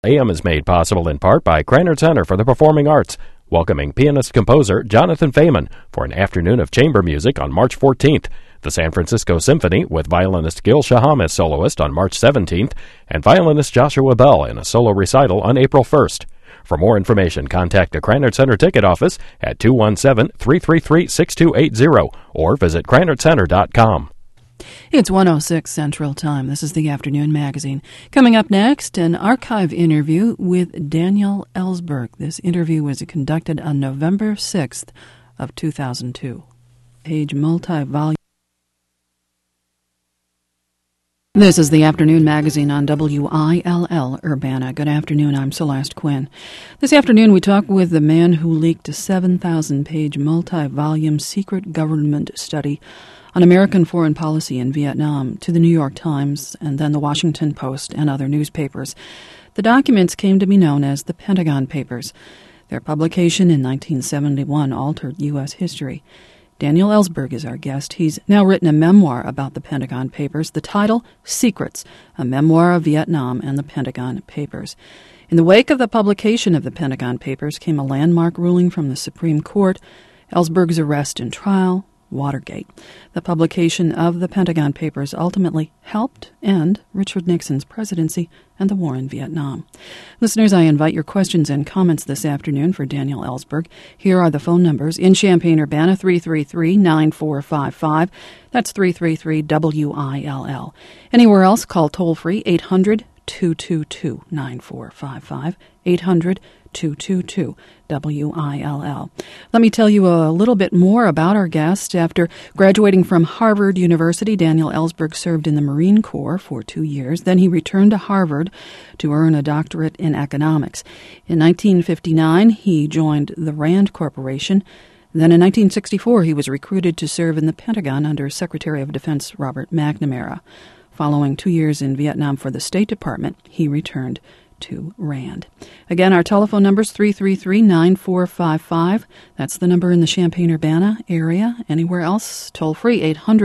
AM is made possible in part by Krannert Center for the Performing Arts, welcoming pianist-composer Jonathan Fayman for an afternoon of chamber music on March 14th, the San Francisco Symphony with violinist Gil Shaham as soloist on March 17th, and violinist Joshua Bell in a solo recital on April 1st. For more information, contact the Krannert Center ticket office at 217-333-6280 or visit KrannertCenter.com. It's 1:06 Central Time. This is the Afternoon Magazine. Coming up next, an archive interview with Daniel Ellsberg. This interview was conducted on November 6th of 2002. Page multi-volume. This is the Afternoon Magazine on WILL Urbana. Good afternoon, I'm Celeste Quinn. This afternoon we talk with the man who leaked a 7,000-page multi-volume secret government study on American foreign policy in Vietnam to the New York Times and then the Washington Post and other newspapers. The documents came to be known as the Pentagon Papers. Their publication in 1971 altered U.S. history. Daniel Ellsberg is our guest. He's now written a memoir about the Pentagon Papers. The title, Secrets, a memoir of Vietnam and the Pentagon Papers. In the wake of the publication of the Pentagon Papers came a landmark ruling from the Supreme Court, Ellsberg's arrest and trial, Watergate. The publication of the Pentagon Papers ultimately helped end Richard Nixon's presidency and the war in Vietnam. Listeners, I invite your questions and comments this afternoon for Daniel Ellsberg. Here are the phone numbers. In Champaign-Urbana, 333-9455. That's 333-WILL. Anywhere else, call toll-free 800-222-9455. 800-222-WILL. Let me tell you a little bit more about our guest. After graduating from Harvard University, Daniel Ellsberg served in the Marine Corps for 2 years. Then he returned to Harvard to earn a doctorate in economics. In 1959, he joined the Rand Corporation. Then in 1964, he was recruited to serve in the Pentagon under Secretary of Defense Robert McNamara. Following 2 years in Vietnam for the State Department, he returned to Rand. Again, our telephone number is 333-9455. That's the number in the Champaign-Urbana area. Anywhere else, toll-free,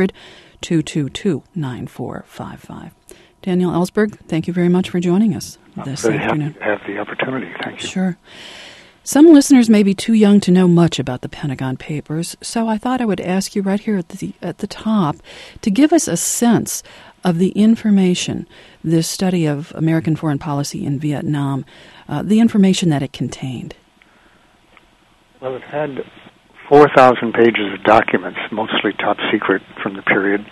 800-222-9455. Daniel Ellsberg, thank you very much for joining us this afternoon. Happy to have the opportunity. Thank you. Sure. Some listeners may be too young to know much about the Pentagon Papers, so I thought I would ask you right here at the top to give us a sense of the information, this study of American foreign policy in Vietnam, the information that it contained. Well, it had 4,000 pages of documents, mostly top secret from the period.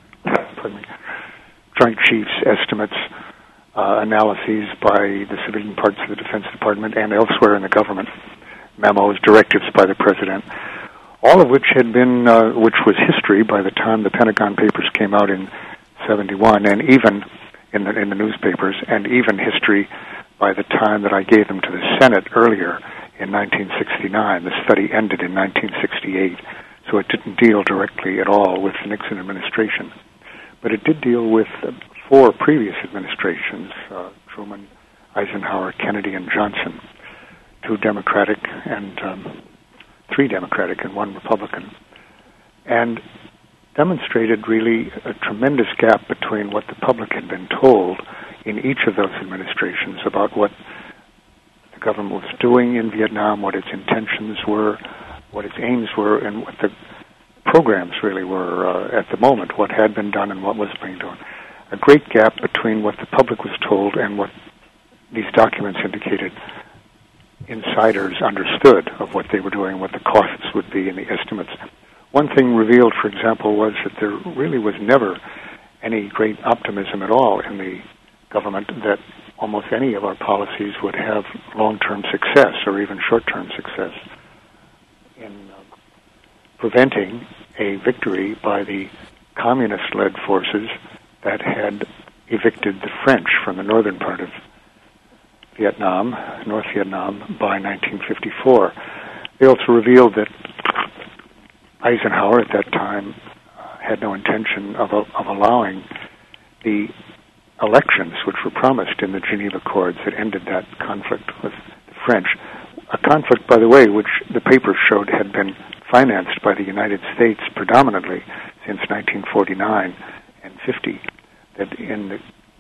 Joint Chiefs estimates, analyses by the civilian parts of the Defense Department and elsewhere in the government, memos, directives by the President, all of which had been, which was history by the time the Pentagon Papers came out in 71, and even in the newspapers, and even history by the time that I gave them to the Senate earlier in 1969. The study ended in 1968, so it didn't deal directly at all with the Nixon administration. But it did deal with 4 previous administrations, Truman, Eisenhower, Kennedy, and Johnson, 2 Democratic and 3 Democratic and 1 Republican, and demonstrated really a tremendous gap between what the public had been told in each of those administrations about what the government was doing in Vietnam, what its intentions were, what its aims were, and what the programs really were at the moment, what had been done and what was being done. A great gap between what the public was told and what these documents indicated insiders understood of what they were doing, what the costs would be and the estimates. One thing revealed, for example, was that there really was never any great optimism at all in the government that almost any of our policies would have long-term success or even short-term success in preventing a victory by the communist-led forces that had evicted the French from the northern part of Vietnam, North Vietnam, by 1954. They also revealed that Eisenhower at that time had no intention of allowing the elections which were promised in the Geneva Accords that ended that conflict with the French. A conflict, by the way, which the papers showed had been financed by the United States predominantly since 1949 and 50, that in the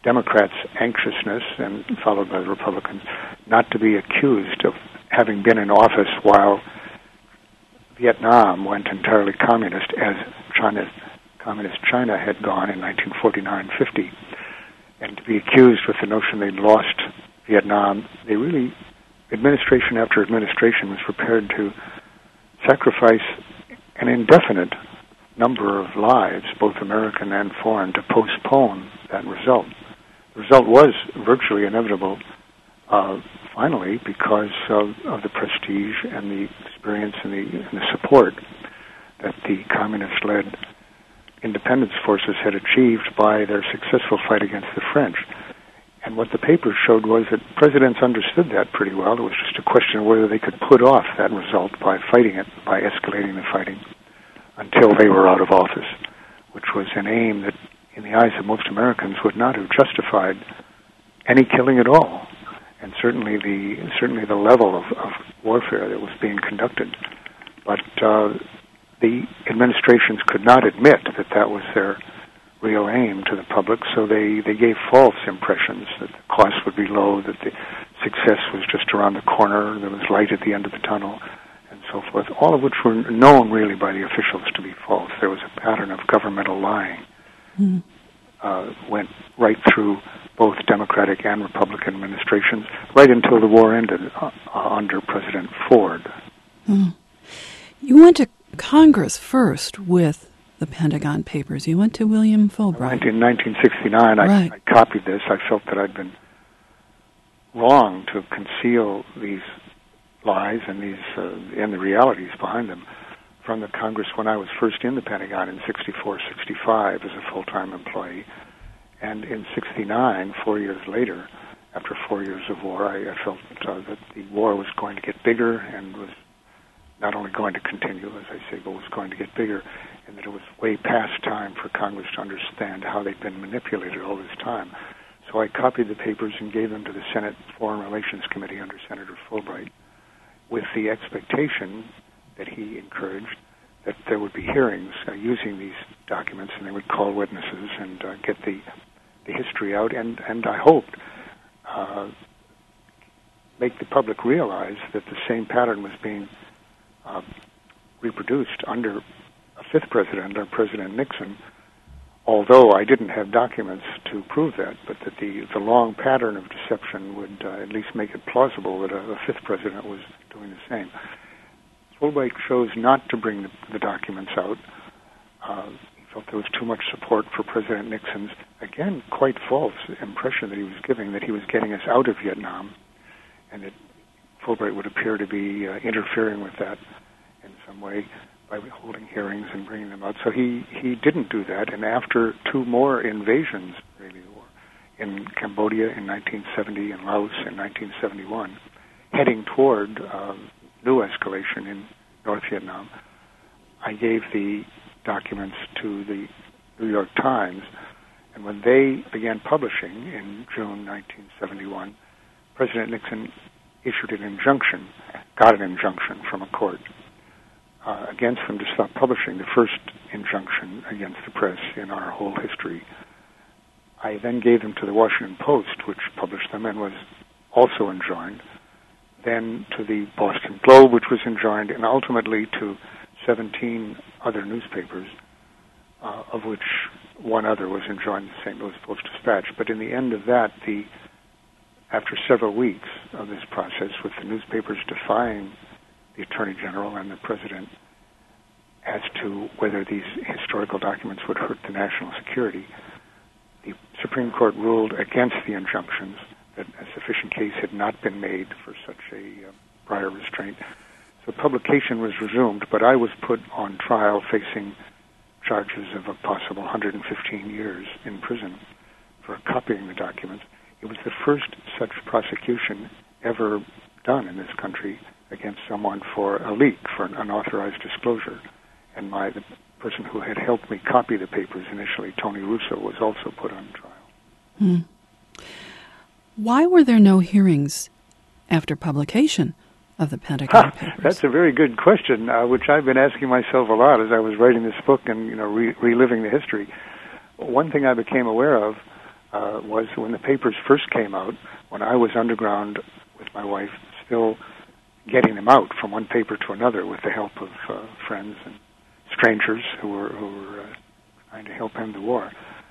Democrats' anxiousness, and followed by the Republicans, not to be accused of having been in office while Vietnam went entirely communist, as communist China had gone in 1949-50, and to be accused with the notion they'd lost Vietnam. They really, administration after administration, was prepared to sacrifice an indefinite number of lives, both American and foreign, to postpone that result. The result was virtually inevitable, finally, because of the prestige and the experience and the support that the communist-led independence forces had achieved by their successful fight against the French. And what the papers showed was that presidents understood that pretty well. It was just a question of whether they could put off that result by fighting it, by escalating the fighting, until they were out of office, which was an aim that, in the eyes of most Americans, would not have justified any killing at all, and certainly the level of warfare that was being conducted. But the administrations could not admit that that was their real aim to the public, so they gave false impressions that the cost would be low, that the success was just around the corner, there was light at the end of the tunnel, and so forth, all of which were known really by the officials to be false. There was a pattern of governmental lying. Went right through both Democratic and Republican administrations, right until the war ended under President Ford. You went to Congress first with the Pentagon Papers. You went to William Fulbright. In 1969, right. I copied this. I felt that I'd been wrong to conceal these lies and the realities behind them from the Congress when I was first in the Pentagon in 64, 65 as a full-time employee. And in 69, 4 years later, after 4 years of war, I felt that the war was going to get bigger and was not only going to continue, as I say, but was going to get bigger, and that it was way past time for Congress to understand how they'd been manipulated all this time. So I copied the papers and gave them to the Senate Foreign Relations Committee under Senator Fulbright, with the expectation that he encouraged that there would be hearings using these documents, and they would call witnesses and get the history out, and I hoped make the public realize that the same pattern was being reproduced under a fifth president, President Nixon, although I didn't have documents to prove that, but that the long pattern of deception would at least make it plausible that a fifth president was doing the same. Fulbright chose not to bring the documents out. He felt there was too much support for President Nixon's, again, quite false impression that he was giving, that he was getting us out of Vietnam, and that Fulbright would appear to be interfering with that in some way by holding hearings and bringing them out. So he didn't do that, and after two more invasions, really, in Cambodia in 1970 and Laos in 1971, heading toward new escalation in North Vietnam, I gave the documents to the New York Times, and when they began publishing in June 1971, President Nixon issued an injunction, got an injunction from a court against them to stop publishing, the first injunction against the press in our whole history. I then gave them to the Washington Post, which published them and was also enjoined, then to the Boston Globe, which was enjoined, and ultimately to 17 other newspapers, of which one other was enjoined, the St. Louis Post-Dispatch. But in the end of that, after several weeks of this process, with the newspapers defying the Attorney General and the President as to whether these historical documents would hurt the national security, the Supreme Court ruled against the injunctions, that a sufficient case had not been made for such a prior restraint. So publication was resumed, but I was put on trial facing charges of a possible 115 years in prison for copying the documents. It was the first such prosecution ever done in this country against someone for a leak, for an unauthorized disclosure. And the person who had helped me copy the papers initially, Tony Russo, was also put on trial. Why were there no hearings after publication of the Pentagon Papers? That's a very good question, which I've been asking myself a lot as I was writing this book and reliving the history. One thing I became aware of was when the papers first came out, when I was underground with my wife, still getting them out from one paper to another with the help of friends and strangers who were trying to help end the war.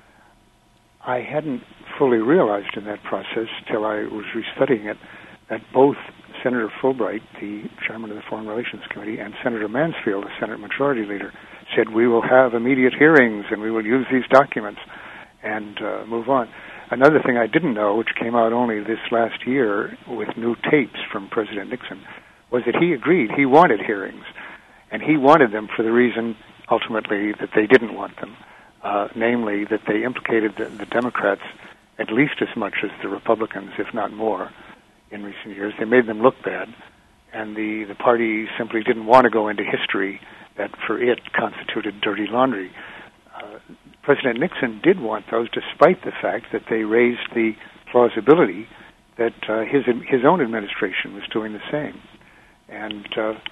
I hadn't fully realized in that process till I was restudying it that both Senator Fulbright, the chairman of the Foreign Relations Committee, and Senator Mansfield, the Senate Majority Leader, said we will have immediate hearings and we will use these documents and move on. Another thing I didn't know, which came out only this last year with new tapes from President Nixon, was that he agreed he wanted hearings. And he wanted them for the reason, ultimately, that they didn't want them. Namely, that they implicated the Democrats at least as much as the Republicans, if not more, in recent years. They made them look bad. And the party simply didn't want to go into history that, for it, constituted dirty laundry. President Nixon did want those, despite the fact that they raised the plausibility that his own administration was doing the same. And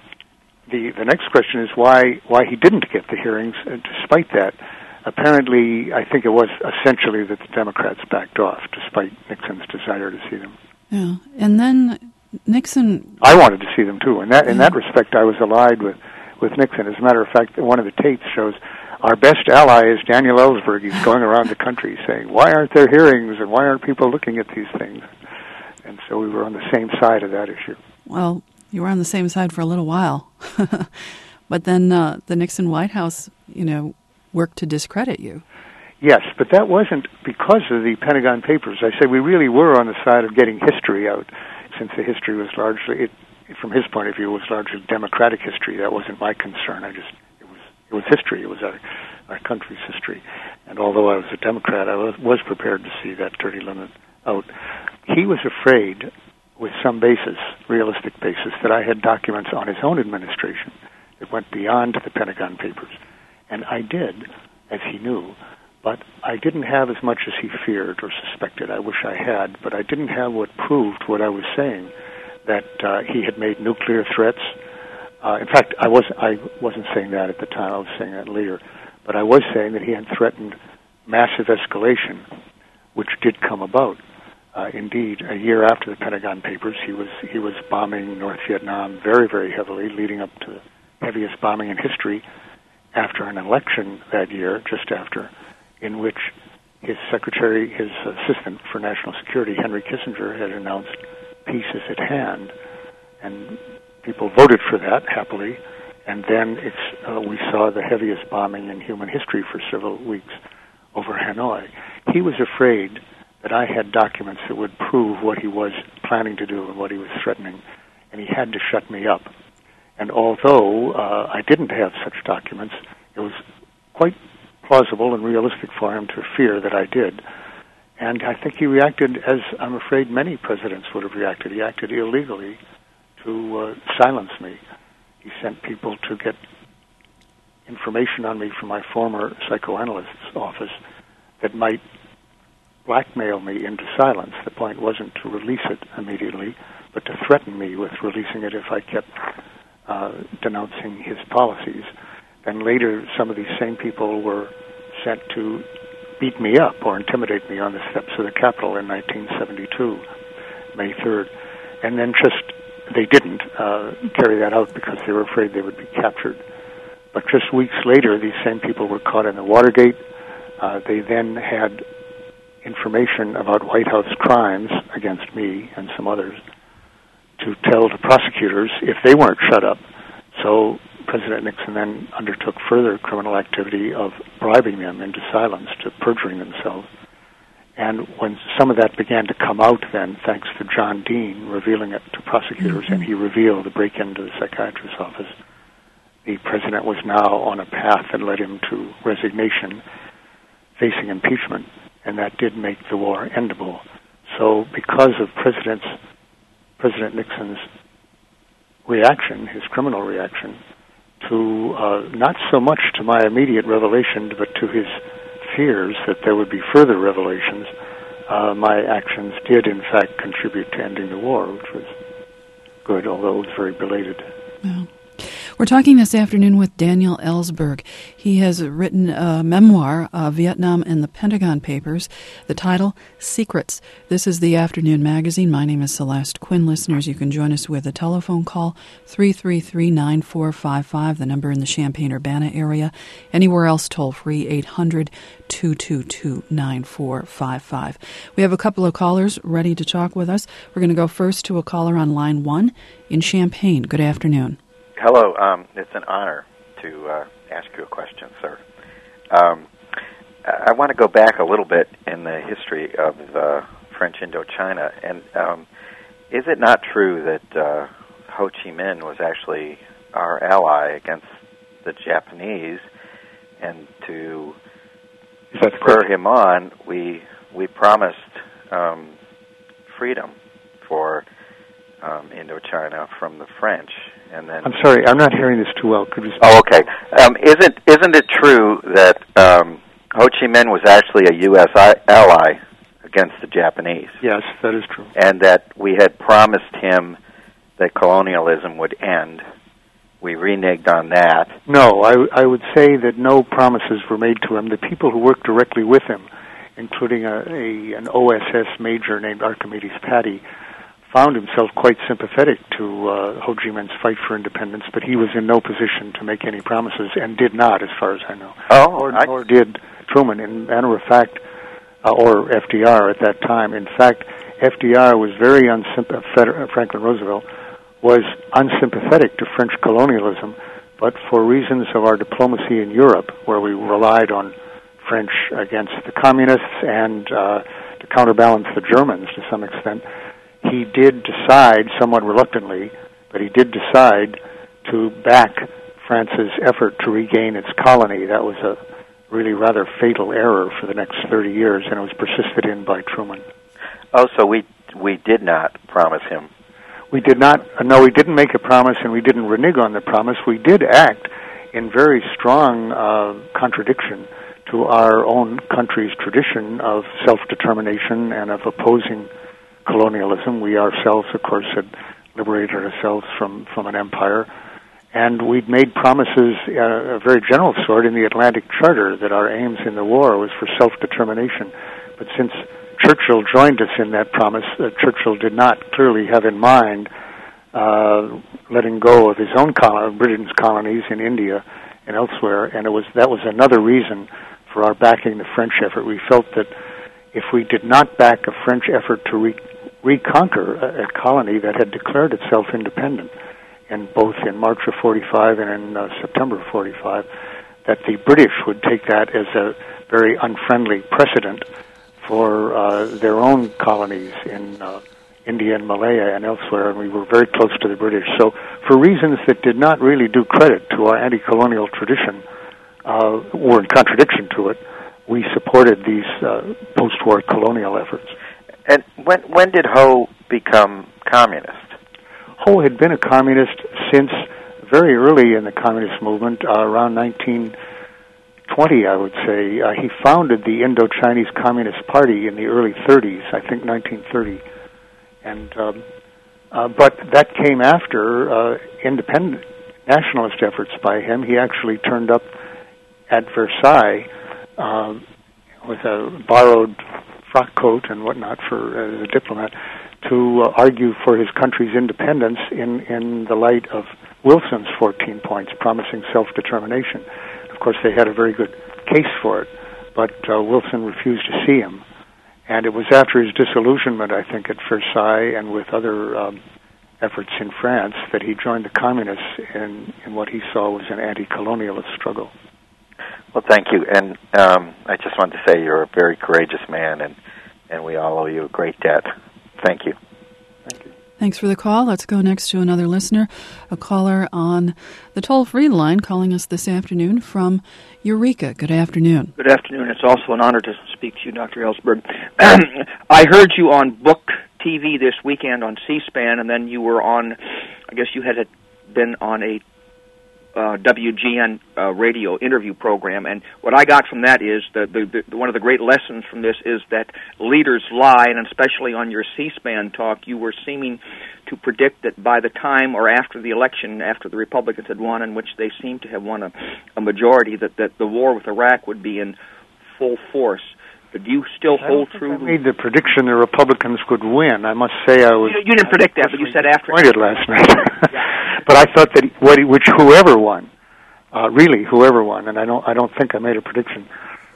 the next question is why he didn't get the hearings, despite that. Apparently, I think it was essentially that the Democrats backed off, despite Nixon's desire to see them. Yeah, and then Nixon... I wanted to see them, too. In that respect, I was allied with Nixon. As a matter of fact, one of the tapes shows our best ally is Daniel Ellsberg. He's going around the country saying, why aren't there hearings and why aren't people looking at these things? And so we were on the same side of that issue. Well, you were on the same side for a little while. But then the Nixon White House, worked to discredit you. Yes, but that wasn't because of the Pentagon Papers. I say we really were on the side of getting history out, since the history was largely, from his point of view, was largely Democratic history. That wasn't my concern. It was history. It was our country's history. And although I was a Democrat, I was prepared to see that dirty limit out. He was afraid, with some basis, realistic basis, that I had documents on his own administration that went beyond the Pentagon Papers. And I did, as he knew, but I didn't have as much as he feared or suspected. I wish I had, but I didn't have what proved what I was saying, that he had made nuclear threats. In fact, I wasn't saying that at the time. I was saying that later. But I was saying that he had threatened massive escalation, which did come about. Indeed, a year after the Pentagon Papers, he was bombing North Vietnam very, very heavily, leading up to the heaviest bombing in history, after an election that year, just after, in which his assistant for national security, Henry Kissinger, had announced peace is at hand, and people voted for that happily. And then we saw the heaviest bombing in human history for several weeks over Hanoi. He was afraid that I had documents that would prove what he was planning to do and what he was threatening, and he had to shut me up. And although I didn't have such documents, it was quite plausible and realistic for him to fear that I did. And I think he reacted as I'm afraid many presidents would have reacted. He acted illegally to silence me. He sent people to get information on me from my former psychoanalyst's office that might blackmail me into silence. The point wasn't to release it immediately, but to threaten me with releasing it if I kept denouncing his policies. Then later, some of these same people were sent to beat me up or intimidate me on the steps of the Capitol in 1972, May 3rd. And then they didn't carry that out because they were afraid they would be captured. But just weeks later, these same people were caught in the Watergate. They then had information about White House crimes against me and some others to tell the prosecutors if they weren't shut up. So President Nixon then undertook further criminal activity of bribing them into silence, to perjuring themselves. And when some of that began to come out then, thanks to John Dean revealing it to prosecutors, and he revealed the break-in to the psychiatrist's office, the president was now on a path that led him to resignation, facing impeachment, and that did make the war endable. So because of President Nixon's reaction, his criminal reaction, to not so much to my immediate revelation, but to his fears that there would be further revelations, my actions did in fact contribute to ending the war, which was good, although it was very belated. Yeah. We're talking this afternoon with Daniel Ellsberg. He has written a memoir, Vietnam and the Pentagon Papers. The title, Secrets. This is the Afternoon Magazine. My name is Celeste Quinn. Listeners, you can join us with a telephone call, 333-9455, the number in the Champaign-Urbana area. Anywhere else, toll-free, 800-222-9455. We have a couple of callers ready to talk with us. We're going to go first to a caller on line 1 in Champaign. Good afternoon. Hello. It's an honor to ask you a question, sir. I want to go back a little bit in the history of French Indochina. And is it not true that Ho Chi Minh was actually our ally against the Japanese? And to spur him on, we promised freedom for Indochina from the French. And then, I'm sorry, I'm not hearing this too well. Could you? Oh, okay. Isn't it true that Ho Chi Minh was actually a U.S. ally against the Japanese? Yes, that is true. And that we had promised him that colonialism would end. We reneged on that. No, I would say that no promises were made to him. The people who worked directly with him, including an OSS major named Archimedes Patty, found himself quite sympathetic to Ho Chi Minh's fight for independence, but he was in no position to make any promises and did not, as far as I know. Nor did Truman, in matter of fact, or FDR at that time. In fact, FDR was very Franklin Roosevelt was unsympathetic to French colonialism, but for reasons of our diplomacy in Europe, where we relied on French against the communists and to counterbalance the Germans to some extent, he did decide, somewhat reluctantly, but he did decide to back France's effort to regain its colony. That was a really rather fatal error for the next 30 years, and it was persisted in by Truman. Oh, so we did not promise him. We did not. No, we didn't make a promise, and we didn't renege on the promise. We did act in very strong contradiction to our own country's tradition of self-determination and of opposing colonialism. We ourselves, of course, had liberated ourselves from an empire, and we'd made promises, a very general sort, in the Atlantic Charter that our aims in the war was for self-determination. But since Churchill joined us in that promise, Churchill did not clearly have in mind letting go of his own Britain's colonies in India and elsewhere, and that was another reason for our backing the French effort. We felt that if we did not back a French effort to reconquer a colony that had declared itself independent, and both in March of 45 and in September of 45, that the British would take that as a very unfriendly precedent for their own colonies in India and Malaya and elsewhere, and we were very close to the British. So for reasons that did not really do credit to our anti-colonial tradition, were in contradiction to it, we supported these post-war colonial efforts. And when did Ho become communist? Ho had been a communist since very early in the communist movement, around 1920, I would say. He founded the Indo-Chinese Communist Party in the early 30s, I think 1930. And but that came after independent nationalist efforts by him. He actually turned up at Versailles with a borrowed frock coat and whatnot as a diplomat to argue for his country's independence in the light of Wilson's 14 points promising self-determination. Of course, they had a very good case for it, but Wilson refused to see him. And it was after his disillusionment, I think, at Versailles and with other efforts in France that he joined the communists in what he saw was an anti-colonialist struggle. Well, thank you. And I just wanted to say you're a very courageous man, and we all owe you a great debt. Thank you. Thank you. Thanks for the call. Let's go next to another listener, a caller on the toll-free line calling us this afternoon from Eureka. Good afternoon. Good afternoon. It's also an honor to speak to you, Dr. Ellsberg. I heard you on Book TV this weekend on C-SPAN, and then you were on, I guess you had been on a WGN radio interview program, and what I got from that is the one of the great lessons from this is that leaders lie, and especially on your C-SPAN talk, you were seeming to predict that by the time or after the election, after the Republicans had won, in which they seemed to have won a majority, that the war with Iraq would be in full force. But do you still hold true? I made the prediction the Republicans would win. I must say I was... You didn't predict that, but you said after. Disappointed last night. But I thought that whoever won, really whoever won, and I don't think I made a prediction,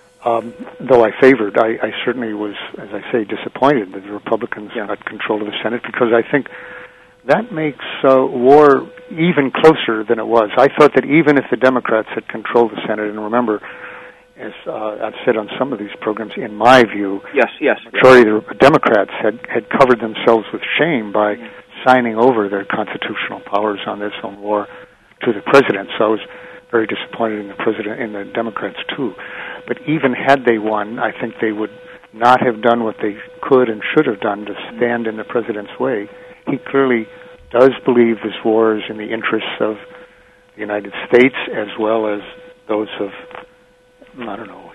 though I favored, I certainly was, as I say, disappointed that the Republicans got control of the Senate, because I think that makes war even closer than it was. I thought that even if the Democrats had controlled the Senate, and remember, as I've said on some of these programs, in my view, the majority of the Democrats had covered themselves with shame by signing over their constitutional powers on this own war to the president. So I was very disappointed in the Democrats too. But even had they won, I think they would not have done what they could and should have done to stand in the president's way. He clearly does believe this war is in the interests of the United States as well as those of, I don't know,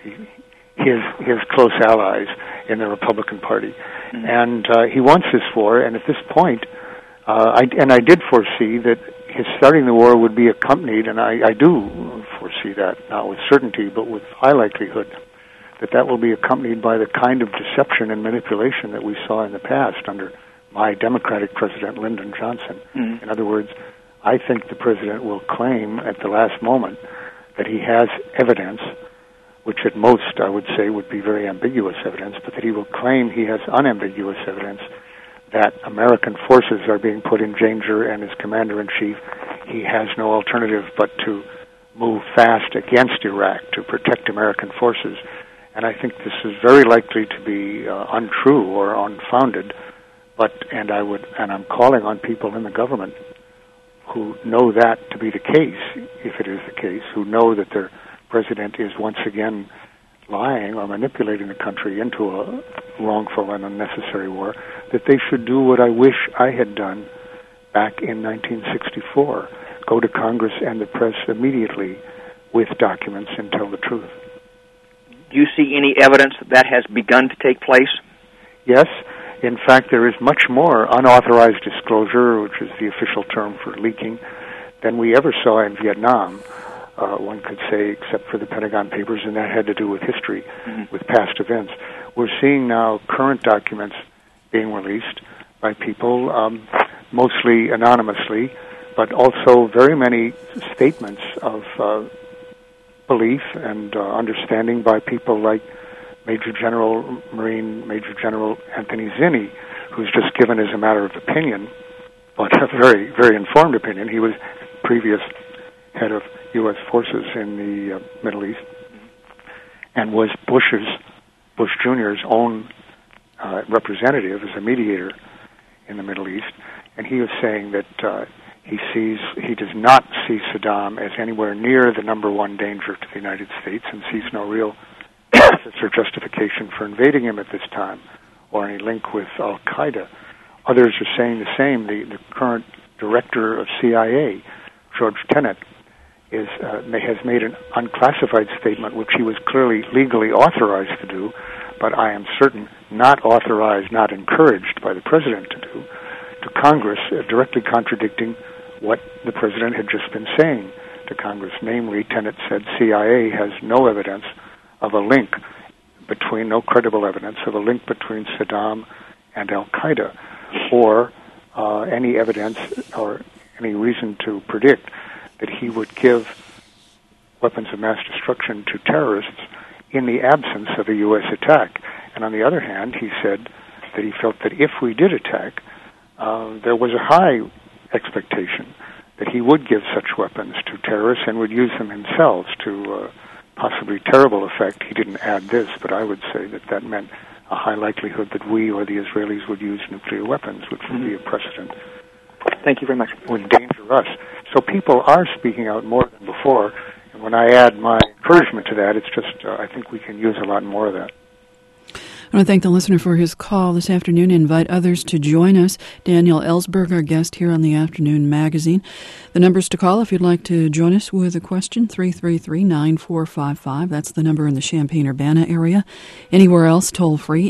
his close allies in the Republican Party. Mm-hmm. And he wants this war, and at this point, I did foresee that his starting the war would be accompanied, and I do foresee that, not with certainty, but with high likelihood, that will be accompanied by the kind of deception and manipulation that we saw in the past under my Democratic President, Lyndon Johnson. Mm-hmm. In other words, I think the president will claim at the last moment that he has evidence, which at most I would say would be very ambiguous evidence, but that he will claim he has unambiguous evidence that American forces are being put in danger, and as commander-in-chief, he has no alternative but to move fast against Iraq to protect American forces. And I think this is very likely to be untrue or unfounded, and I'm calling on people in the government who know that to be the case, if it is the case, who know that their president is once again lying or manipulating the country into a wrongful and unnecessary war, that they should do what I wish I had done back in 1964, go to Congress and the press immediately with documents and tell the truth. Do you see any evidence that has begun to take place? Yes. In fact, there is much more unauthorized disclosure, which is the official term for leaking, than we ever saw in Vietnam. One could say, except for the Pentagon Papers, and that had to do with history, with past events. We're seeing now current documents being released by people, mostly anonymously, but also very many statements of belief and understanding by people like Major General Anthony Zinni, who's just given as a matter of opinion, but a very, very informed opinion. He was previous head of U.S. forces in the Middle East, and was Bush Jr.'s own representative as a mediator in the Middle East, and he was saying that he does not see Saddam as anywhere near the number one danger to the United States, and sees no real basis or justification for invading him at this time, or any link with Al-Qaeda. Others are saying the same. The current director of CIA, George Tenet, has made an unclassified statement, which he was clearly legally authorized to do, but I am certain not authorized, not encouraged by the president to do, to Congress, directly contradicting what the president had just been saying to Congress. Namely, Tenet said CIA has no evidence of a link no credible evidence of a link between Saddam and Al-Qaeda, or any evidence or any reason to predict that he would give weapons of mass destruction to terrorists in the absence of a U.S. attack. And on the other hand, he said that he felt that if we did attack, there was a high expectation that he would give such weapons to terrorists and would use them himself to possibly terrible effect. He didn't add this, but I would say that meant a high likelihood that we or the Israelis would use nuclear weapons, which would be a precedent. Thank you very much. Would endanger us. So people are speaking out more than before, and when I add my encouragement to that, it's just I think we can use a lot more of that. I want to thank the listener for his call this afternoon and invite others to join us. Daniel Ellsberg, our guest here on the Afternoon Magazine. The numbers to call if you'd like to join us with a question, 333-9455. That's the number in the Champaign-Urbana area. Anywhere else, toll free,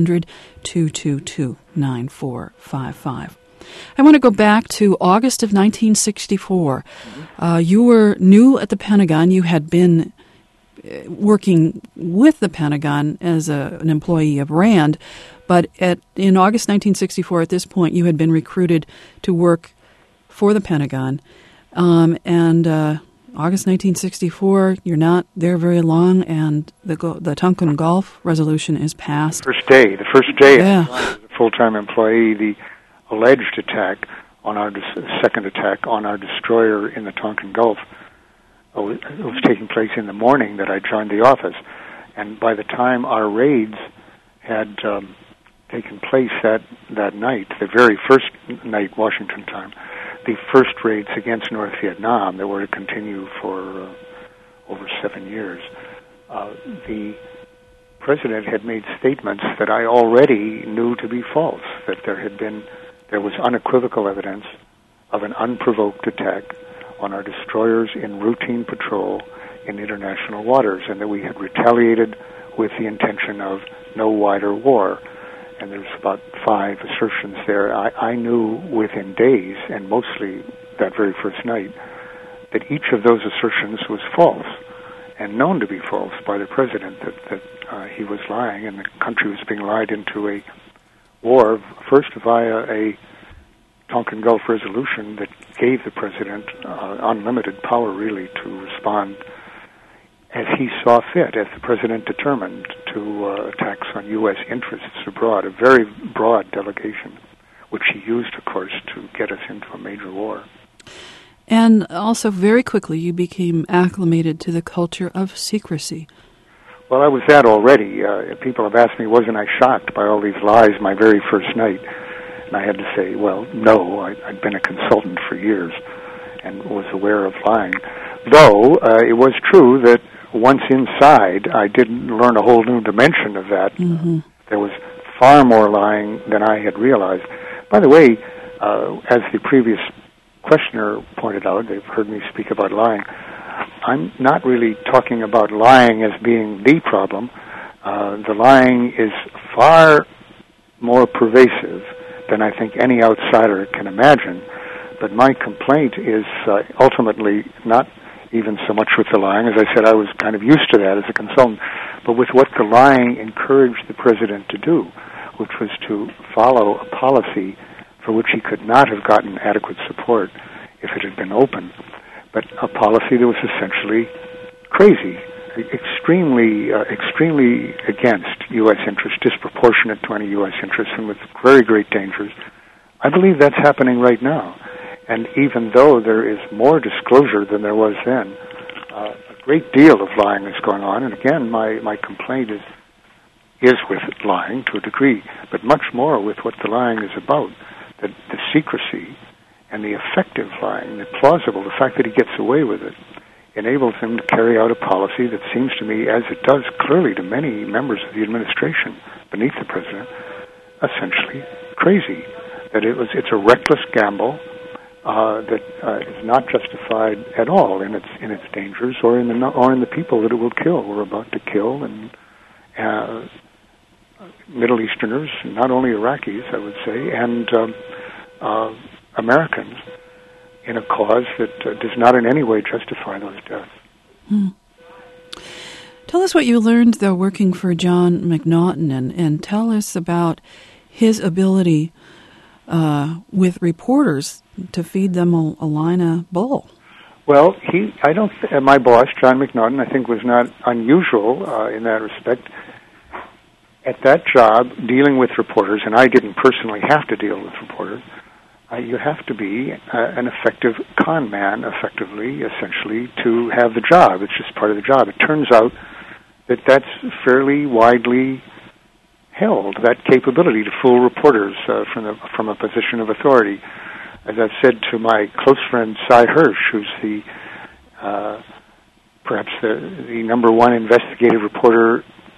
800-222-9455. I want to go back to August of 1964. You were new at the Pentagon. You had been working with the Pentagon as an employee of RAND, but in August 1964, at this point, you had been recruited to work for the Pentagon. And August 1964, you're not there very long, and the Tonkin Gulf resolution is passed. The first day as a full-time employee, the alleged attack on our second attack on our destroyer in the Tonkin Gulf it was taking place in the morning that I joined the office, and by the time our raids had taken place that night, the very first night Washington time, the first raids against North Vietnam that were to continue for over 7 years, the President had made statements that I already knew to be false, that there was unequivocal evidence of an unprovoked attack on our destroyers in routine patrol in international waters, and that we had retaliated with the intention of no wider war. And there's about 5 assertions there. I knew within days, and mostly that very first night, that each of those assertions was false, and known to be false by the President, that he was lying, and the country was being lied into a war, first via a Tonkin Gulf resolution that gave the President unlimited power, really, to respond as he saw fit, as the President determined, to attacks on U.S. interests abroad, a very broad delegation, which he used, of course, to get us into a major war. And also, very quickly, you became acclimated to the culture of secrecy. Well, I was that already. People have asked me, wasn't I shocked by all these lies my very first night? And I had to say, well, no, I'd been a consultant for years and was aware of lying. Though it was true that once inside, I did learn a whole new dimension of that. Mm-hmm. There was far more lying than I had realized. By the way, as the previous questioner pointed out, they've heard me speak about lying. I'm not really talking about lying as being the problem. The lying is far more pervasive than I think any outsider can imagine. But my complaint is ultimately not even so much with the lying. As I said, I was kind of used to that as a consultant, but with what the lying encouraged the President to do, which was to follow a policy for which he could not have gotten adequate support if it had been open, but a policy that was essentially crazy, extremely against U.S. interests, disproportionate to any U.S. interests, and with very great dangers. I believe that's happening right now. And even though there is more disclosure than there was then, a great deal of lying is going on. And again, my complaint is with lying to a degree, but much more with what the lying is about, the secrecy and the effective lying, the plausible, the fact that he gets away with it, enables him to carry out a policy that seems to me, as it does clearly to many members of the administration beneath the President, essentially crazy. That it's a reckless gamble that is not justified at all in its dangers or in the people that it will kill. We're about to kill and Middle Easterners, not only Iraqis, I would say, and Americans, in a cause that does not in any way justify those deaths. Tell us what you learned, though, working for John McNaughton, and tell us about his ability with reporters to feed them a line of bull. Well, my boss, John McNaughton, I think was not unusual in that respect. At that job, dealing with reporters, and I didn't personally have to deal with reporters, you have to be an effective con man, essentially, to have the job. It's just part of the job. It turns out that that's fairly widely held, that capability to fool reporters from a position of authority. As I've said to my close friend Cy Hirsch, who's perhaps the number one investigative reporter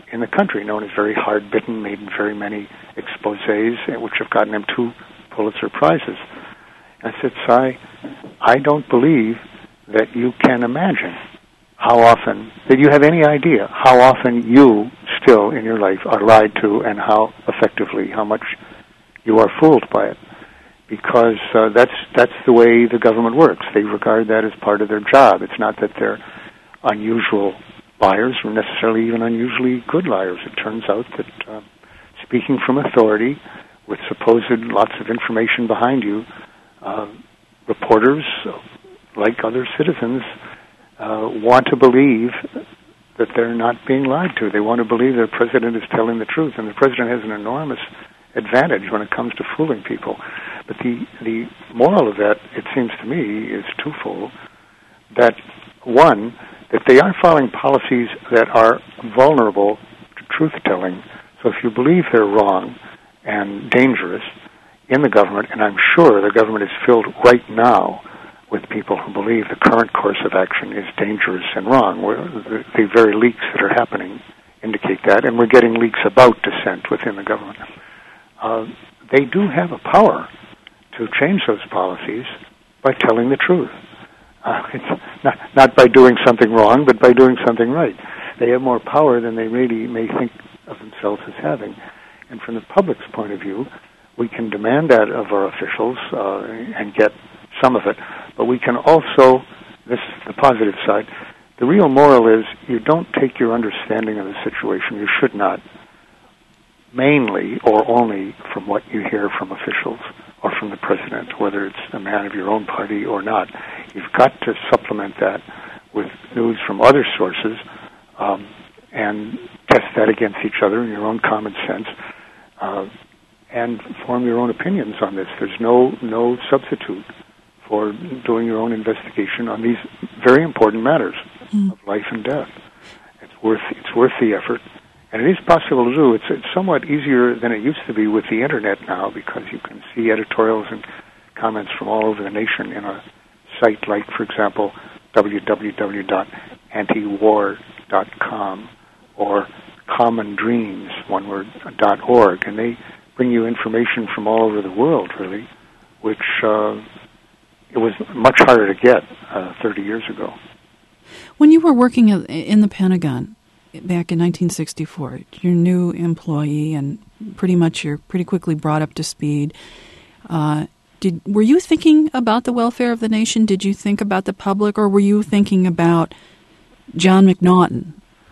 in the country, known as Very Hard Bitten, made in very many exposés, which have gotten him 2 Pulitzer Prizes. And I said, Cy, I don't believe that you can imagine how often, that you have any idea how often you still in your life are lied to and how effectively, how much you are fooled by it. Because that's the way the government works. They regard that as part of their job. It's not that they're unusual liars or necessarily even unusually good liars. It turns out that speaking from authority with supposed lots of information behind you, reporters, like other citizens, want to believe that they're not being lied to. They want to believe the president is telling the truth, and the president has an enormous advantage when it comes to fooling people. But the moral of that, it seems to me, is twofold. That, one, that they are following policies that are vulnerable to truth-telling. So if you believe they're wrong and dangerous in the government, and I'm sure the government is filled right now with people who believe the current course of action is dangerous and wrong. The very leaks that are happening indicate that, and we're getting leaks about dissent within the government. They do have a power to change those policies by telling the truth. It's not by doing something wrong, but by doing something right. They have more power than they really may think of themselves as having. And from the public's point of view, we can demand that of our officials and get some of it. But we can also, this is the positive side, the real moral is you don't take your understanding of the situation, you should not, mainly or only from what you hear from officials or from the president, whether it's a man of your own party or not. You've got to supplement that with news from other sources and test that against each other in your own common sense and form your own opinions on this. There's no substitute for doing your own investigation on these very important matters of life and death. It's worth the effort. And it is possible to do. It's somewhat easier than it used to be with the Internet now, because you can see editorials and comments from all over the nation in a site like, for example, www.antiwar.com or commondreams, one word, .org. And they bring you information from all over the world, really, which it was much harder to get 30 years ago. When you were working in the Pentagon back in 1964, you're a new employee and you're pretty quickly brought up to speed. Were you thinking about the welfare of the nation? Did you think about the public, or were you thinking about John McNaughton?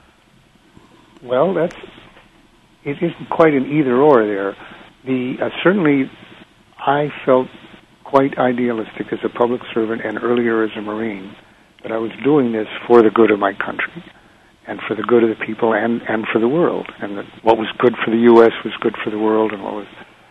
Well, it isn't quite an either-or there. Certainly, I felt quite idealistic as a public servant and earlier as a Marine, that I was doing this for the good of my country and for the good of the people and for the world. And that what was good for the U.S. was good for the world, and what was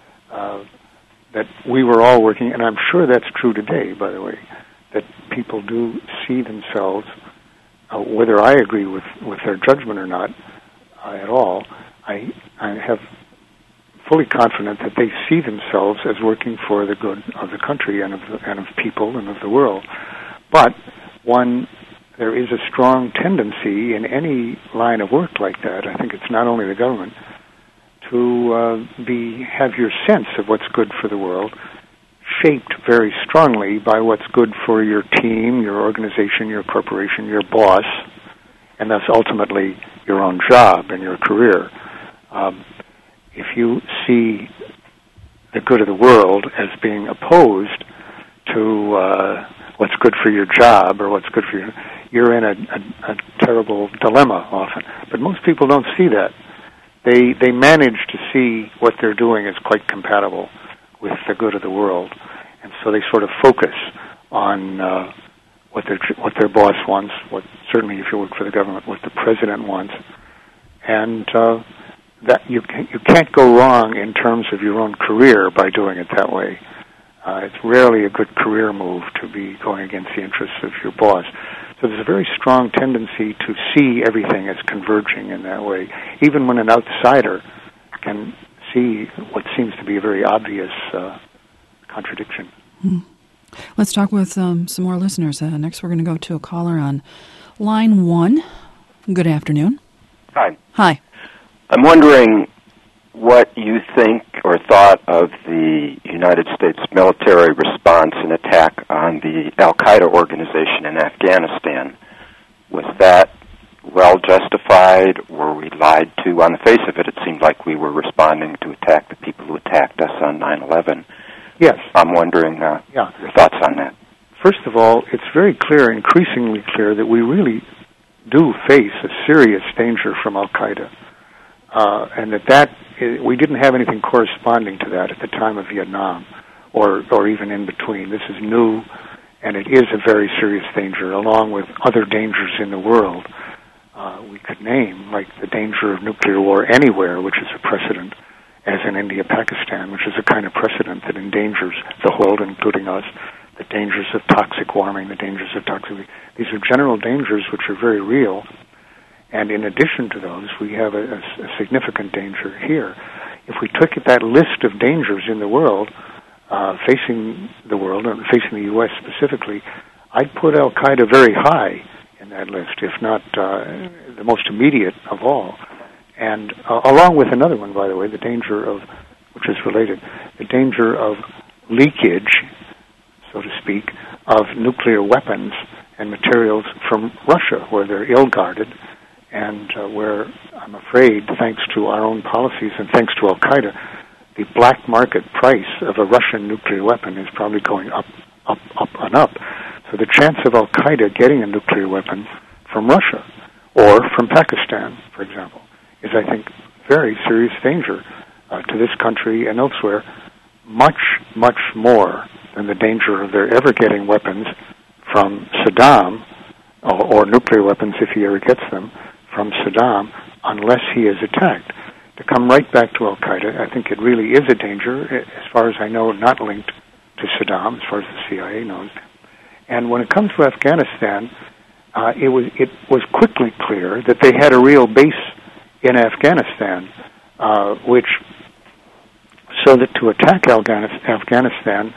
that we were all working, and I'm sure that's true today, by the way, that people do see themselves, whether I agree with their judgment or not at all, I have fully confident that they see themselves as working for the good of the country and of people and of the world. But there is a strong tendency in any line of work like that, I think it's not only the government, to have your sense of what's good for the world shaped very strongly by what's good for your team, your organization, your corporation, your boss, and thus ultimately your own job and your career. If you see the good of the world as being opposed to what's good for your job or what's good for you, you're in a terrible dilemma often. But most people don't see that. They manage to see what they're doing is quite compatible with the good of the world, and so they sort of focus on what their boss wants, certainly if you work for the government, what the president wants, and that you can't go wrong in terms of your own career by doing it that way. It's rarely a good career move to be going against the interests of your boss. So there's a very strong tendency to see everything as converging in that way, even when an outsider can see what seems to be a very obvious contradiction. Let's talk with some more listeners. Next we're going to go to a caller on line 1. Good afternoon. Hi. Hi. I'm wondering what you think or thought of the United States military response and attack on the Al-Qaeda organization in Afghanistan. Was that well justified? Were we lied to? On the face of it, it seemed like we were responding to attack the people who attacked us on 9/11. Yes. I'm wondering your thoughts on that. First of all, it's very clear, increasingly clear, that we really do face a serious danger from Al-Qaeda, and that we didn't have anything corresponding to that at the time of Vietnam, or even in between. This is new, and it is a very serious danger, along with other dangers in the world we could name, like the danger of nuclear war anywhere, which is a precedent, as in India-Pakistan, which is a kind of precedent that endangers the world, including us. The dangers of toxic warming, the dangers of toxic... These are general dangers which are very real. And in addition to those, we have a significant danger here. If we took that list of dangers in the world, facing the world, and facing the U.S. specifically, I'd put Al-Qaeda very high in that list, if not the most immediate of all. And along with another one, by the way, the danger of, which is related, the danger of leakage, so to speak, of nuclear weapons and materials from Russia, where they're ill-guarded, and where, I'm afraid, thanks to our own policies and thanks to Al-Qaeda, the black market price of a Russian nuclear weapon is probably going up, and up. So the chance of Al-Qaeda getting a nuclear weapon from Russia or from Pakistan, for example, is, I think, very serious danger to this country and elsewhere, much, much more than the danger of their ever getting weapons from Saddam, or nuclear weapons if he ever gets them, from Saddam, unless he is attacked. To come right back to Al-Qaeda, I think it really is a danger, as far as I know, not linked to Saddam, as far as the CIA knows. And when it comes to Afghanistan, it was quickly clear that they had a real base in Afghanistan, which, so that to attack Afghanistan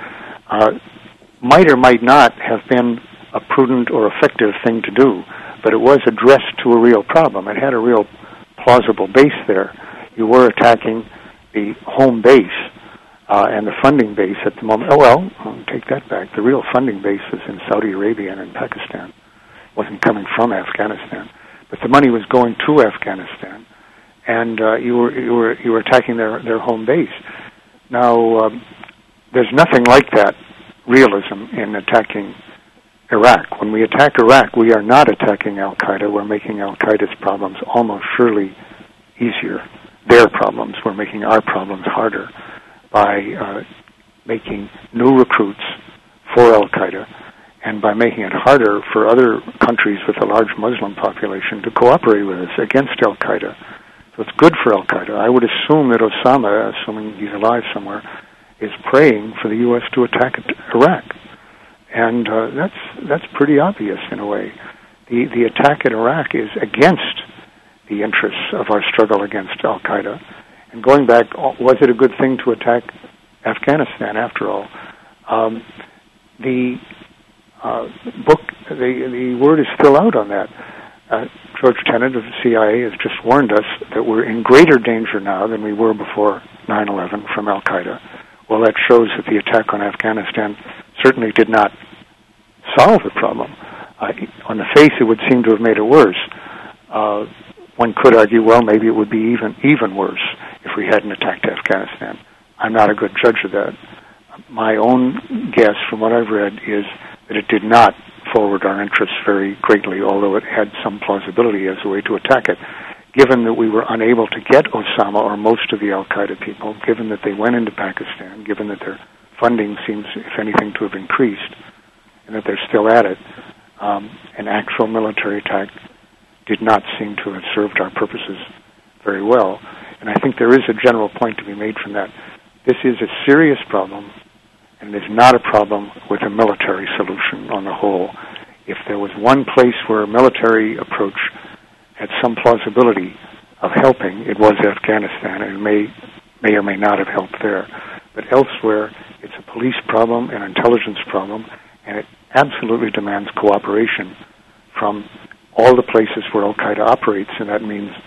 might or might not have been a prudent or effective thing to do, but it was addressed to a real problem. It had a real plausible base there. You were attacking the home base and the funding base at the moment. Oh, well, I'll take that back. The real funding base is in Saudi Arabia and in Pakistan. It wasn't coming from Afghanistan, but the money was going to Afghanistan, and you were attacking their home base. Now, there's nothing like that realism in attacking Iraq. When we attack Iraq, we are not attacking Al-Qaeda. We're making Al-Qaeda's problems almost surely easier. Their problems. We're making our problems harder by making new recruits for Al-Qaeda and by making it harder for other countries with a large Muslim population to cooperate with us against Al-Qaeda. So it's good for Al-Qaeda. I would assume that Osama, assuming he's alive somewhere, is praying for the U.S. to attack Iraq. And that's pretty obvious in a way. The attack in Iraq is against the interests of our struggle against Al-Qaeda. And going back, was it a good thing to attack Afghanistan after all? The word is still out on that. George Tenet of the CIA has just warned us that we're in greater danger now than we were before 9/11 from Al-Qaeda. Well, that shows that the attack on Afghanistan certainly did not solve the problem. On the face, it would seem to have made it worse. One could argue, well, maybe it would be even worse if we hadn't attacked Afghanistan. I'm not a good judge of that. My own guess, from what I've read, is that it did not forward our interests very greatly, although it had some plausibility as a way to attack it. Given that we were unable to get Osama or most of the Al-Qaeda people, given that they went into Pakistan, given that their funding seems, if anything, to have increased, and that they're still at it, an actual military attack did not seem to have served our purposes very well. And I think there is a general point to be made from that. This is a serious problem, and it is not a problem with a military solution on the whole. If there was one place where a military approach had some plausibility of helping, it was Afghanistan, and it may or may not have helped there. But elsewhere, it's a police problem, an intelligence problem, and it absolutely demands cooperation from all the places where Al-Qaeda operates, and that means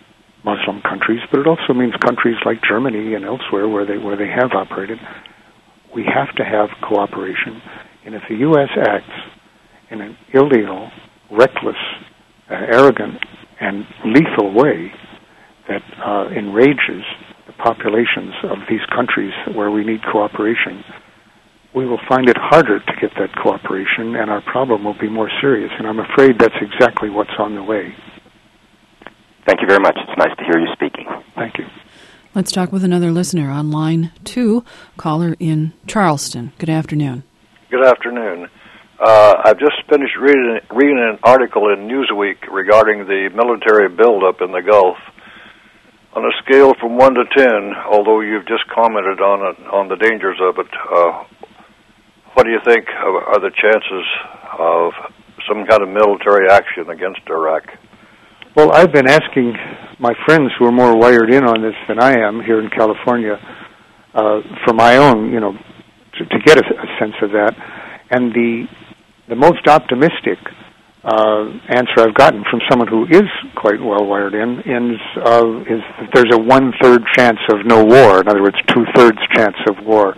Muslim countries, but it also means countries like Germany and elsewhere where they have operated. We have to have cooperation, and if the U.S. acts in an illegal, reckless, arrogant, and lethal way that enrages the populations of these countries where we need cooperation, we will find it harder to get that cooperation, and our problem will be more serious. And I'm afraid that's exactly what's on the way. Thank you very much. It's nice to hear you speaking. Thank you. Let's talk with another listener on line 2, caller in Charleston. Good afternoon. Good afternoon. I've just finished reading an article in Newsweek regarding the military buildup in the Gulf. On a scale from 1 to 10, although you've just commented on the dangers of it, what do you think are the chances of some kind of military action against Iraq? Well, I've been asking my friends who are more wired in on this than I am here in California for my own, to get a sense of that. And the most optimistic answer I've gotten from someone who is quite well wired in is that there's a 1/3 chance of no war. In other words, 2/3 chance of war.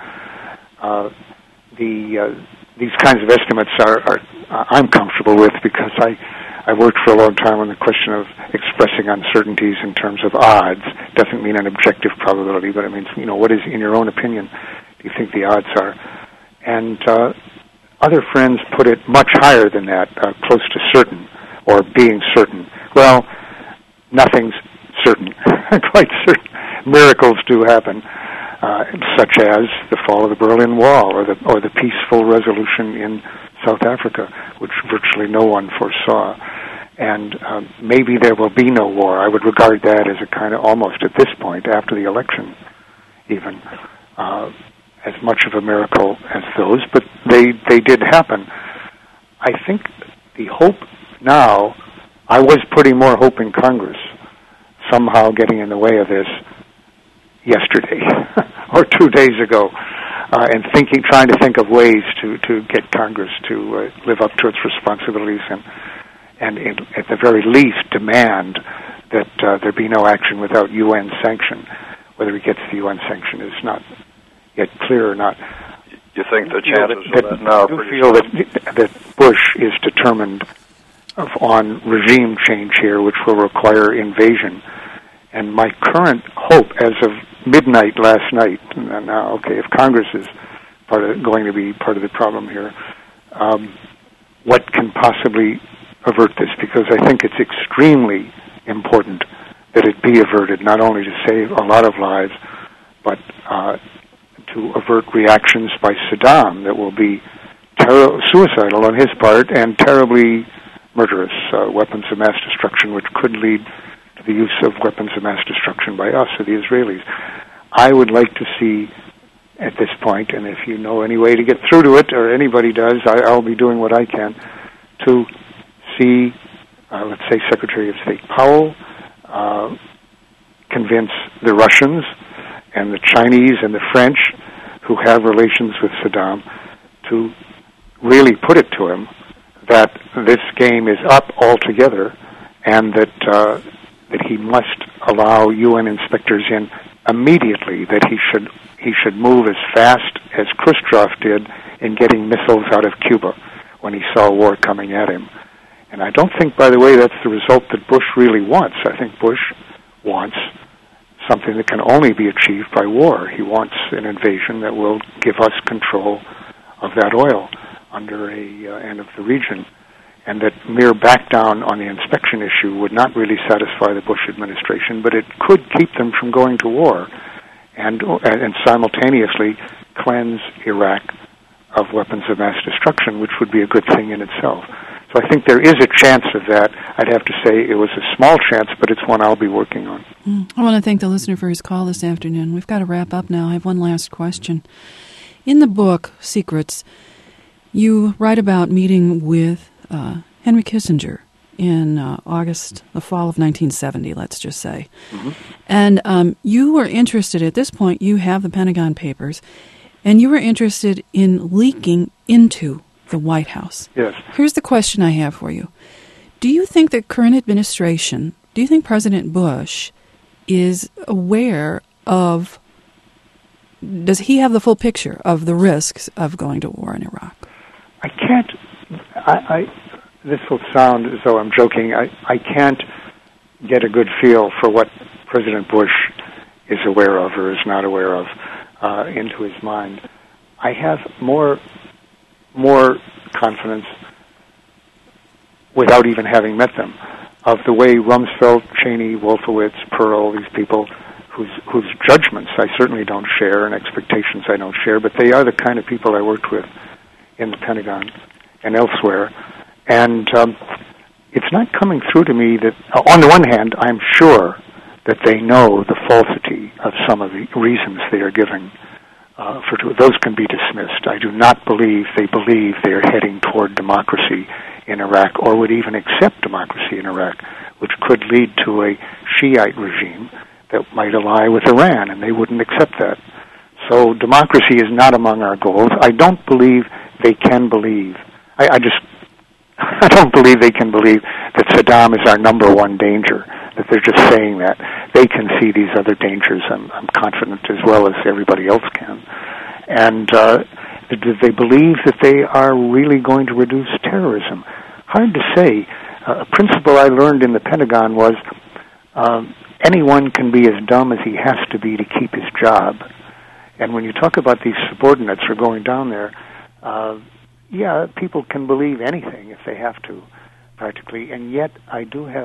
These kinds of estimates are I'm comfortable with because I worked for a long time on the question of expressing uncertainties in terms of odds. Doesn't mean an objective probability, but it means, what is, in your own opinion, do you think the odds are? And other friends put it much higher than that, close to certain, or being certain. Well, nothing's certain, quite certain. Miracles do happen, such as the fall of the Berlin Wall or the peaceful resolution in South Africa, which virtually no one foresaw. And maybe there will be no war. I would regard that as a kind of, almost at this point, after the election even, as much of a miracle as those, but they did happen. I think the hope now, I was putting more hope in Congress somehow getting in the way of this yesterday or 2 days ago, and trying to think of ways to get Congress to live up to its responsibilities and at the very least demand that there be no action without UN sanction. Whether it gets the UN sanction is not yet clear or not. You think the chances of that now are pretty feel that Bush is determined on regime change here, which will require invasion. And my current hope, as of midnight last night, and now, if Congress is going to be part of the problem here, what can possibly avert this? Because I think it's extremely important that it be averted, not only to save a lot of lives, but to avert reactions by Saddam that will be suicidal on his part and terribly murderous, weapons of mass destruction, which could lead to the use of weapons of mass destruction by us or the Israelis. I would like to see at this point, and if you know any way to get through to it, or anybody does, I'll be doing what I can to see, let's say, Secretary of State Powell convince the Russians and the Chinese and the French who have relations with Saddam to really put it to him that this game is up altogether and that he must allow UN inspectors in immediately, that he should move as fast as Khrushchev did in getting missiles out of Cuba when he saw war coming at him. And I don't think, by the way, that's the result that Bush really wants. I think Bush wants something that can only be achieved by war. He wants an invasion that will give us control of that oil and of the region. And that mere back down on the inspection issue would not really satisfy the Bush administration, but it could keep them from going to war and simultaneously cleanse Iraq of weapons of mass destruction, which would be a good thing in itself. So I think there is a chance of that. I'd have to say it was a small chance, but it's one I'll be working on. I want to thank the listener for his call this afternoon. We've got to wrap up now. I have one last question. In the book, Secrets, you write about meeting with Henry Kissinger in the fall of 1970, let's just say. Mm-hmm. And you were interested, at this point, you have the Pentagon Papers, and you were interested in leaking into the White House. Yes. Here's the question I have for you. Do you think the current administration, do you think President Bush is aware of, does he have the full picture of the risks of going to war in Iraq? I can't, this will sound as though I'm joking, I can't get a good feel for what President Bush is aware of or is not aware of into his mind. I have more confidence, without even having met them, of the way Rumsfeld, Cheney, Wolfowitz, Pearl, these people whose judgments I certainly don't share and expectations I don't share, but they are the kind of people I worked with in the Pentagon and elsewhere. And it's not coming through to me that, on the one hand, I'm sure that they know the falsity of some of the reasons they are giving. Those can be dismissed. I do not believe they are heading toward democracy in Iraq, or would even accept democracy in Iraq, which could lead to a Shiite regime that might ally with Iran, and they wouldn't accept that. So democracy is not among our goals. I don't believe they can believe. I don't believe they can believe that Saddam is our number one danger, that they're just saying that. They can see these other dangers, I'm confident, as well as everybody else can. And do they believe that they are really going to reduce terrorism? Hard to say. A principle I learned in the Pentagon was anyone can be as dumb as he has to be to keep his job. And when you talk about these subordinates who are going down there, people can believe anything if they have to, practically. And yet I do have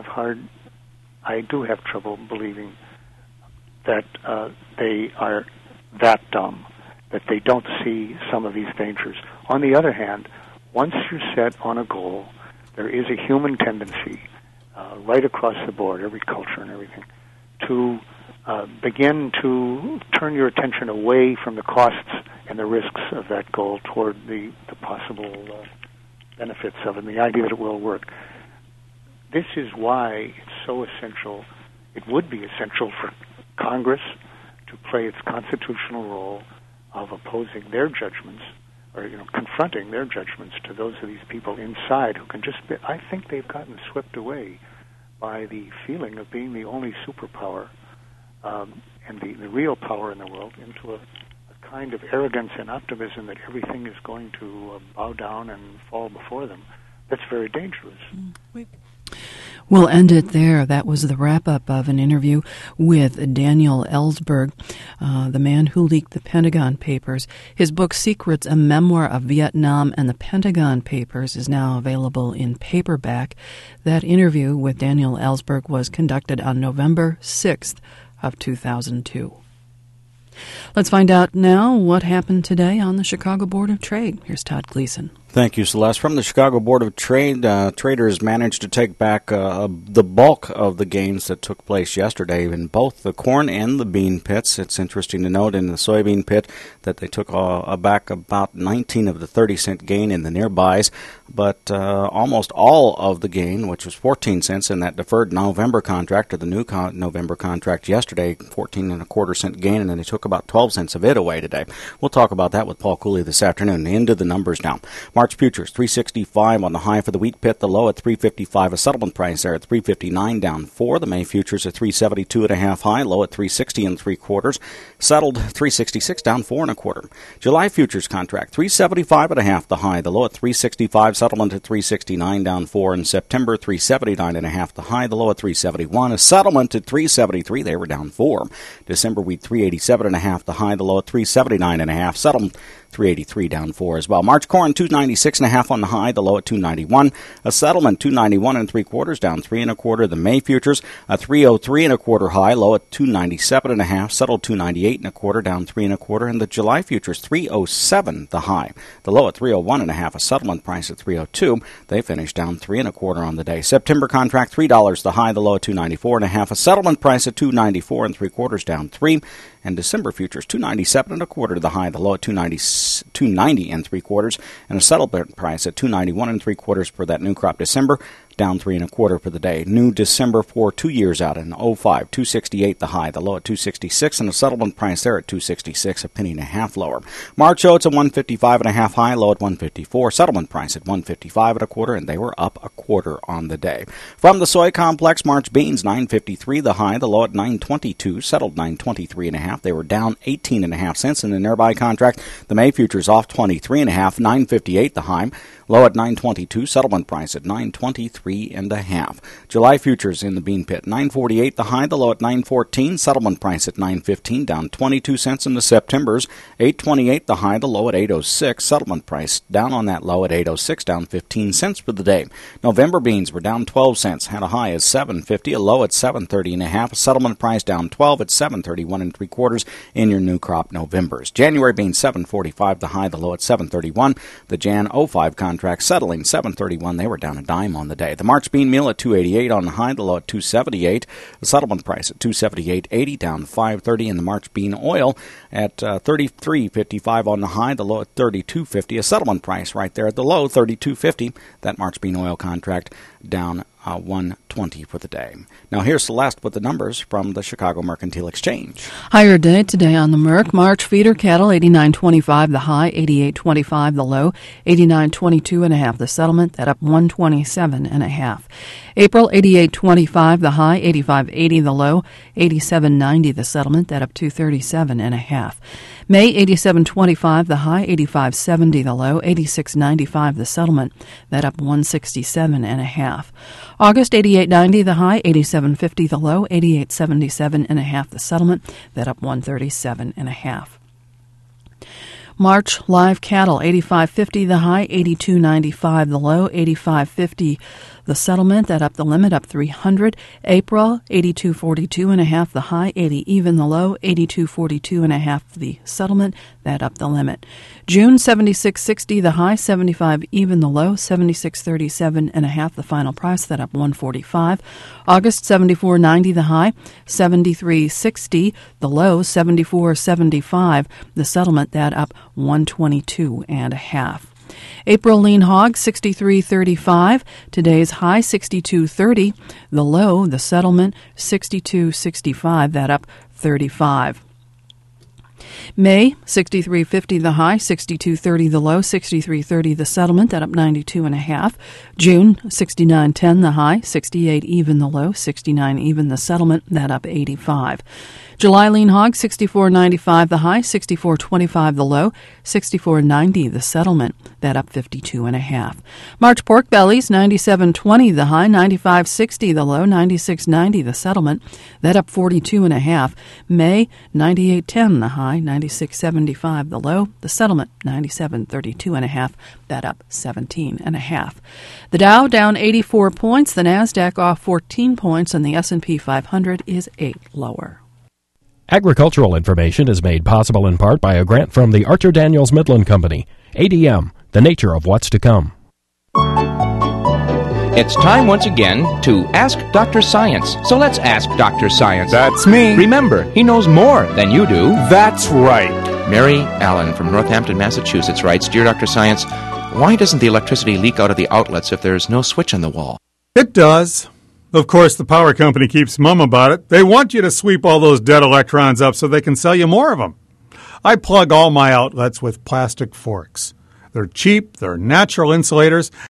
trouble believing that they are that dumb, that they don't see some of these dangers. On the other hand, once you're set on a goal, there is a human tendency right across the board, every culture and everything, to begin to turn your attention away from the costs and the risks of that goal toward the possible benefits of it and the idea that it will work. This is why it's so essential, it would be essential for Congress to play its constitutional role of opposing their judgments, or confronting their judgments to those of these people inside who can just be, I think they've gotten swept away by the feeling of being the only superpower and the real power in the world, into a kind of arrogance and optimism that everything is going to bow down and fall before them. That's very dangerous. We'll end it there. That was the wrap-up of an interview with Daniel Ellsberg, the man who leaked the Pentagon Papers. His book, Secrets, A Memoir of Vietnam and the Pentagon Papers, is now available in paperback. That interview with Daniel Ellsberg was conducted on November 6th of 2002. Let's find out now what happened today on the Chicago Board of Trade. Here's Todd Gleason. Thank you, Celeste. From the Chicago Board of Trade, traders managed to take back the bulk of the gains that took place yesterday in both the corn and the bean pits. It's interesting to note in the soybean pit that they took back about 19 of the 30-cent gain in the nearbys, but almost all of the gain, which was 14 cents in that deferred November contract, or the new November contract yesterday, 14.25-cent gain, and then they took about 12 cents of it away today. We'll talk about that with Paul Cooley this afternoon. Into the numbers now. March futures, 365 on the high for the wheat pit, the low at 355. A settlement price there at 359, down 4. The May futures at 372.5 high, low at 360 3/4. Settled 366, down 4 1/4. July futures contract, 375.5 the high, the low at 365. Settlement at 369, down 4. In September, 379.5 the high, the low at 371. A settlement at 373, they were down 4. December wheat, 387.5 the high, the low at 379.5. Settlement 383, down 4 as well. March corn, 296.5 on the high, the low at 291. A settlement, 291 3/4, down 3 1/4. The May futures, a 303 1/4 high, low at 297.5. Settled 298 1/4, down 3 1/4. And the July futures, 307 the high, the low at 301.5. A settlement price at 302. They finished down 3 1/4 on the day. September contract, $3 the high, the low at 294.5. A settlement price at 294 3/4, down 3. And December futures, 297 1/4 the high, the low at 290 3/4, and a settlement price at 291 3/4 for that new crop December. down 3 1/4 for the day. New December for 2 years out in 05, 268 the high, the low at 266, and the settlement price there at 266, a penny and a half lower. March oats at 155 and a half high, low at 154, settlement price at 155 1/4, and they were up 1/4 on the day. From the soy complex, March beans 953 the high, the low at 922, settled 923 and a half. They were down 18 and a half cents in the nearby contract. The May futures off 23 and a half, 958 the high, low at 922, settlement price at 923 and a half. July futures in the bean pit 948 the high, the low at 914, settlement price at 915, down 22 cents in the Septembers, 828 the high, the low at 806, settlement price down on that low at 806, down 15 cents for the day. November beans were down 12 cents, had a high at 750, a low at 730 and a half, a settlement price down 12 at 731 3/4 in your new crop Novembers. January beans 745 the high, the low at 731, the Jan 05 contract settling 731, they were down a dime on the day. The March bean meal at 288 on the high, the low at 278, the settlement price at 278.80, down 530, and the March bean oil at 33.55 on the high, the low at 32.50, a settlement price right there at the low, 32.50. That March bean oil contract down 120 for the day. Now here's Celeste with the numbers from the Chicago Mercantile Exchange. Higher day today on the Merc. March feeder cattle 89.25 the high, 88.25 the low, 89.22 and a half the settlement, that up 127 and a half. April 88.25 the high, 85.80 the low, 87.90 the settlement, that up 237 and a half. May 87.25 the high, 85.70 the low, 86.95 the settlement, that up 167 and a half. August 88.90 the high, 87.50 the low, 88.77 and a half the settlement, that up 137 and a half. March live cattle 85.50 the high, 82.95 the low, 85.50 the settlement, that up the limit, up 300. April 82.42 and a half the high, 80 even the low, 82.42 and a half the settlement, that up the limit. June 76.60 the high, 75 even the low, 76.37 and a half the final price, that up 145. August 74.90 the high, 73.60 the low, 74.75 the settlement, that up 122 and a half. April lean hog 63.35, today's high 62.30, the low, the settlement 62.65, that up 35. May 63.50 the high, 62.30 the low, 63.30 the settlement, that up 92 and a half. June 69.10 the high, 68 even the low, 69 even the settlement, that up 85. July lean hog 64.95 the high, 64.25 the low, 64.90 the settlement, that up 52 and a half. March pork bellies 97.20 the high, 95.60 the low, 96.90 the settlement, that up 42 and a half. May 98.10 the high, 96.75 the low, the settlement 97.32 and a half, that up 17 and a half. The Dow down 84 points, the Nasdaq off 14 points, and the S&P 500 is 8 lower. Agricultural information is made possible in part by a grant from the Archer Daniels Midland Company. ADM, the nature of what's to come. It's time once again to Ask Dr. Science. So let's ask Dr. Science. That's me. Remember, he knows more than you do. That's right. Mary Allen from Northampton, Massachusetts writes, Dear Dr. Science, why doesn't the electricity leak out of the outlets if there's no switch on the wall? It does. Of course, the power company keeps mum about it. They want you to sweep all those dead electrons up so they can sell you more of them. I plug all my outlets with plastic forks. They're cheap, they're natural insulators,